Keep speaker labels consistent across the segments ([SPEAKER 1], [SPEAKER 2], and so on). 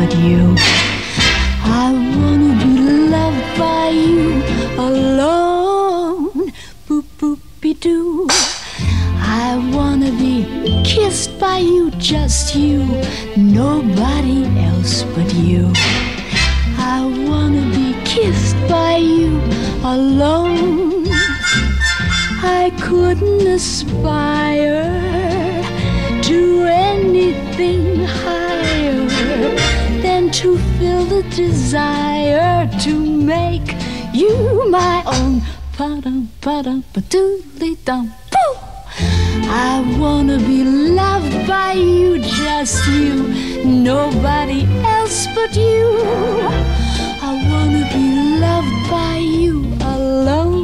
[SPEAKER 1] but you. I wanna be loved by you alone. Boop boopy doo. I wanna be kissed by you, just you, nobody else but you. I wanna be kissed by you alone. I couldn't aspire to anything higher than to feel the desire to make you my own. Pa-dum-pa-dum-pa-doodly-dum. Boo! I wanna be loved by you, just you, nobody else but you. I wanna be loved by you alone.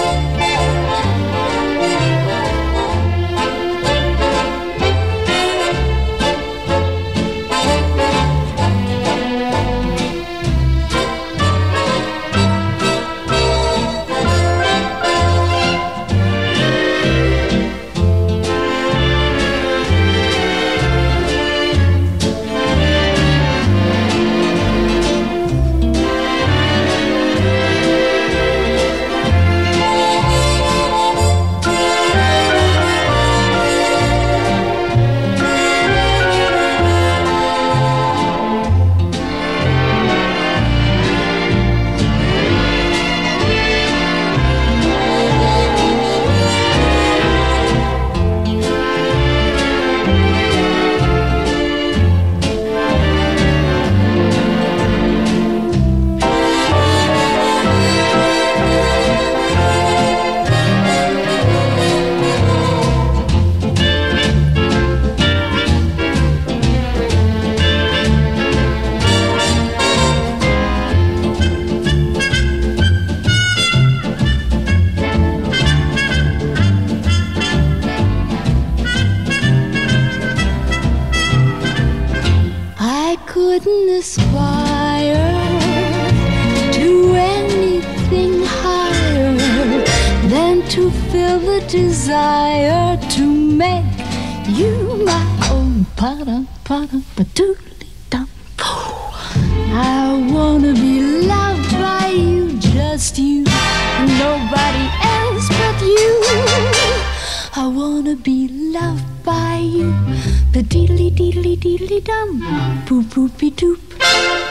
[SPEAKER 1] Couldn't aspire to anything higher than to feel the desire to make you my own. Pa-dum-pa-dum-pa-doodly-dum. I wanna be loved by you, just you, nobody else but you. I wanna be loved by you. The deedly deedly deedly dum, boop boopy doop.